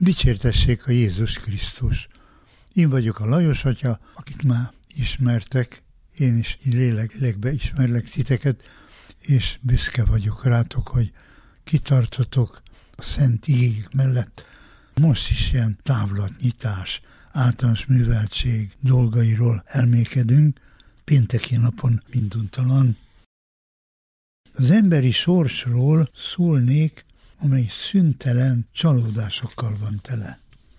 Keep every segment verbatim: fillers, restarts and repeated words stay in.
Dicsértessék a Jézus Krisztus! Én vagyok a Lajos atya, akit már ismertek, én is lélekbe ismerlek titeket, és büszke vagyok rátok, hogy kitartotok a szent igék mellett. Most is ilyen távlatnyitás, általános műveltség dolgairól elmékedünk, pénteki napon minduntalan. Az emberi sorsról szólnék, amely szüntelen csalódásokkal van tele.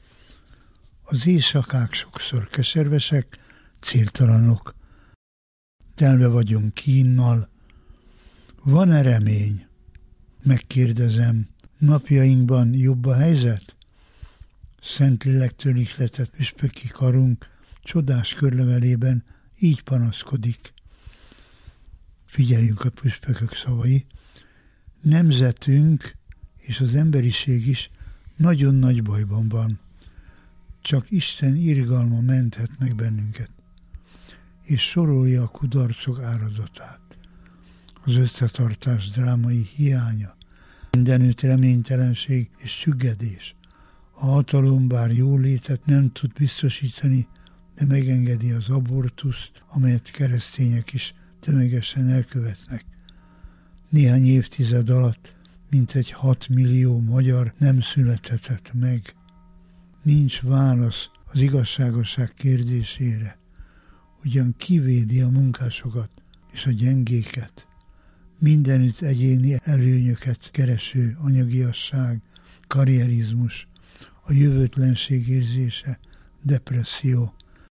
Az éjszakák sokszor keservesek, céltalanok. Telve vagyunk kínnal. Van-e remény? Megkérdezem, napjainkban jobb a helyzet? Szentlélektől ihletett püspöki karunk csodás körlevelében így panaszkodik. Figyeljünk a püspökök szavai. Nemzetünk és az emberiség is nagyon nagy bajban van. Csak Isten irgalma menthet meg bennünket, és sorolja a kudarcok árazatát. Az összetartás drámai hiánya, mindenütt reménytelenség és süggedés. A hatalom bár jólétet nem tud biztosítani, de megengedi az abortuszt, amelyet keresztények is tömegesen elkövetnek. Néhány évtized alatt mintegy hat millió magyar nem születhetett meg. Nincs válasz az igazságosság kérdésére. Ugyan kivédi a munkásokat és a gyengéket. Mindenütt egyéni előnyöket kereső anyagiasság, karrierizmus, a jövőtlenség érzése, depresszió.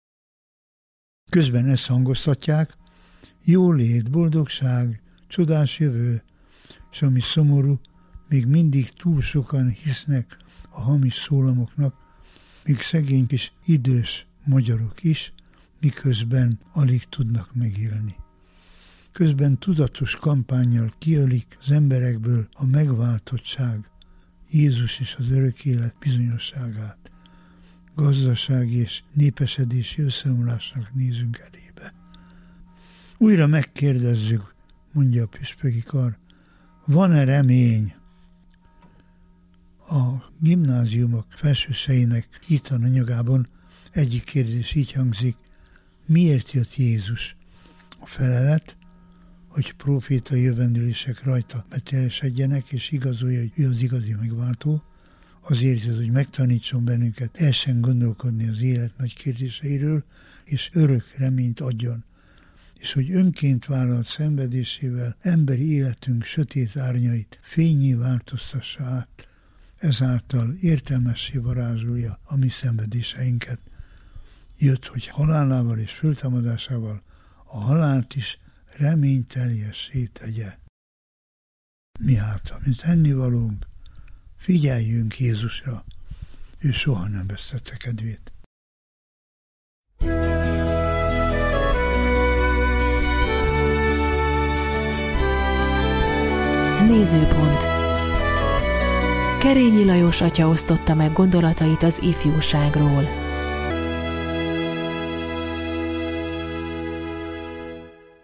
Közben ezt hangoztatják, jólét, boldogság, csodás jövő, és ami szomorú, még mindig túl sokan hisznek a hamis szólamoknak, még szegény kis idős magyarok is, miközben alig tudnak megélni. Közben tudatos kampánnyal kiölik az emberekből a megváltottság, Jézus és az örök élet bizonyosságát. Gazdasági és népesedési összeomlásnak nézünk elébe. Újra megkérdezzük, mondja a püspöki kar, van-e remény? A gimnáziumok felsőseinek hitananyagában egyik kérdés így hangzik, miért jött Jézus? A felelet, hogy prófétai jövendőlések rajta beteljesedjenek, és igazolja, hogy ő az igazi megváltó, azért jött, hogy megtanítson bennünket elsen gondolkodni az élet nagy kérdéseiről, és örök reményt adjon, és hogy önként vállalt szenvedésével emberi életünk sötét árnyait fényé változtassa át, ezáltal értelmessé varázsolja a mi szenvedéseinket. Jött, hogy halálával és föltámadásával a halált is reményteljessé tegye. Mi hát, amit ennivalónk, figyeljünk Jézusra, ő soha nem vesztette kedvét. Nézőpont. Kerényi Lajos atya osztotta meg gondolatait az ifjúságról.